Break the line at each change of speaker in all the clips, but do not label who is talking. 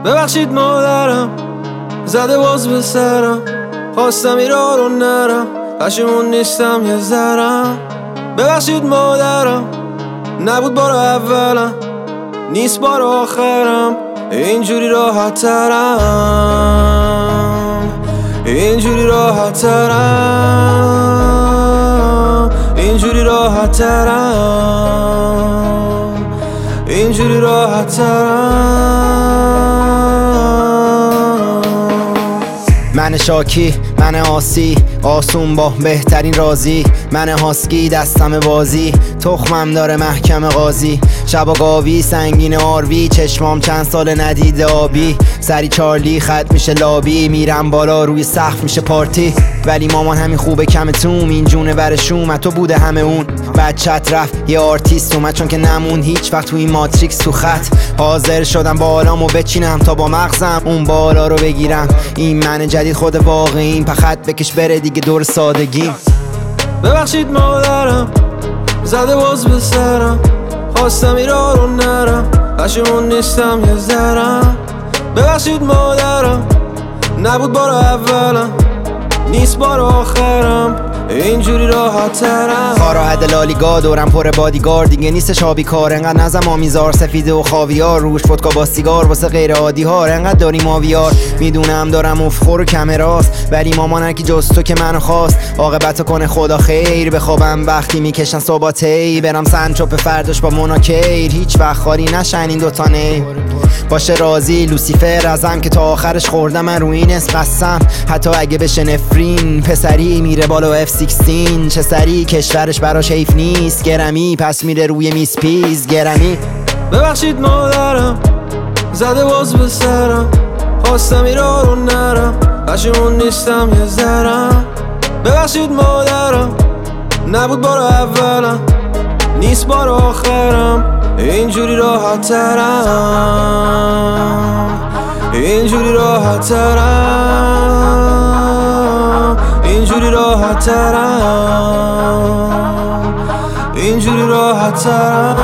ببخشید مادرم زده باز به سرم، خواستم ایران رو نرم، پشیمون نیستم یه ذرم. ببخشید مادرم نبود بار اولم، نیست بار آخرم، اینجوری راحت ترم، اینجوری راحت ترم، اینجوری راحت ترم، اینجوری راحت ترم.
من شاکی، من آسی، آسون با بهترین رازی، من هاسکی دستم بازی، تخمم داره محکم قاضی، شب و گاوی سنگین آروی، چشمام چند سال ندیده آبی، سری چارلی خط میشه لابی، میرم بالا روی سقف میشه پارتی، ولی مامان همین خوبه کم توم، این جونه برشوم تو بوده همه اون، بچت رفت یه آرتیست اومد چون که نمون هیچ وقت تو این ماتریکس تو خط، حاضر شدم بالامو بچینم تا با مغزم اون بالا رو بگیرم، این من جدید خود واقعیم، پخت بکش بره دیگه دور سادگیم.
ببخشید مادرم زده باز به سرم، خواستم ایران رو نرم، پشیمون نیستم یه ذرم. ببخشید مادرم نبود بار اولم، نیست بار آخرم، اینجوری راحت ترم.
خاراهد لالیگا دورم پر بادیگار، دیگه نیستش آبی کار، انقدر نزم آمیزار سفیده و خاویار، روش فتکا با سیگار واسه غیر عادی ها، انقدر داریم آویار، میدونم دارم افخور و کمه راست، ولی مامان کی جز تو که منو خواست، عاقبتو کنه خدا خیر، بخوابم وقتی میکشن صباتی، برم سنچوپ فرداش با مناکیر، هیچ وقت خالی نشن این دوتا نی، باشه راضی لوسیفر ازم که تا آخرش خوردم من روی این اسم، حتی اگه بشه نفرین، پسری میره بالا F16 چه سری کشورش براش حیف نیست، گرمی پس میره روی میس پیز گرمی.
ببخشید مادرم زده باز به سرم، خواستم ایران رو نرم، پشیمون نیستم یه ذرم. ببخشید مادرم نبود بار اولم، نیست بار آخرم، اینجوری راحت ترم، اینجوری راحت ترم، اینجوری راحت ترم، اینجوری راحت ترم.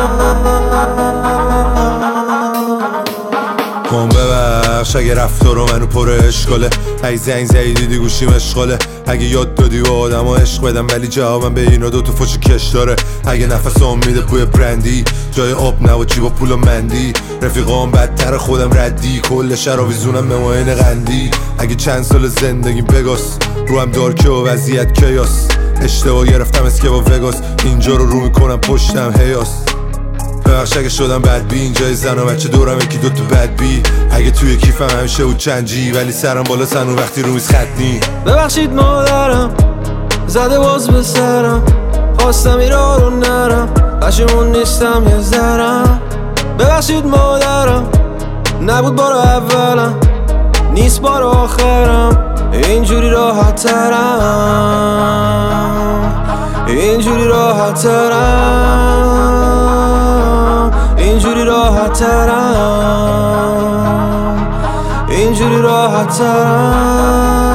کن ببخش اگه رفتار رو منو پر اشکاله، اگه زنگ زدی دیدی گوشیم اشغاله، اگه یاد دادی و آدم ها عشق بدم ولی جوابم به اینا دوتا فوش کش داره، اگه نفس میده بوی برندی جای آب نوا جیبا پول و مندی، رفیقام بدتر خودم ردی، کل شهر آویزونم به ماین قندی، اگه چند سال زندگیم بگاس رو هم دارکه و وضعیت کیاس، اشتباه گرفتم اسکه با وگاس، اینجا رو میکنم پشتم هیاس. ببخش اگه شدم بدبی اینجای زن و بچه دورم یکی دوتا بدبی، اگه توی کیفم همیشه بود چنجی ولی سرم بالا سنو وقتی رویز خطنی.
ببخشید مادرم زده باز به سرم، خواستم ایران رو نرم، پشیمون نیستم یه ذرم. ببخشید مادرم نبود بار اولم، نیست بار آخرم، اینجوری راحت ترم، اینجوری راحت ترم، اینجوری راحت ترم، اینجوری راحت ترم.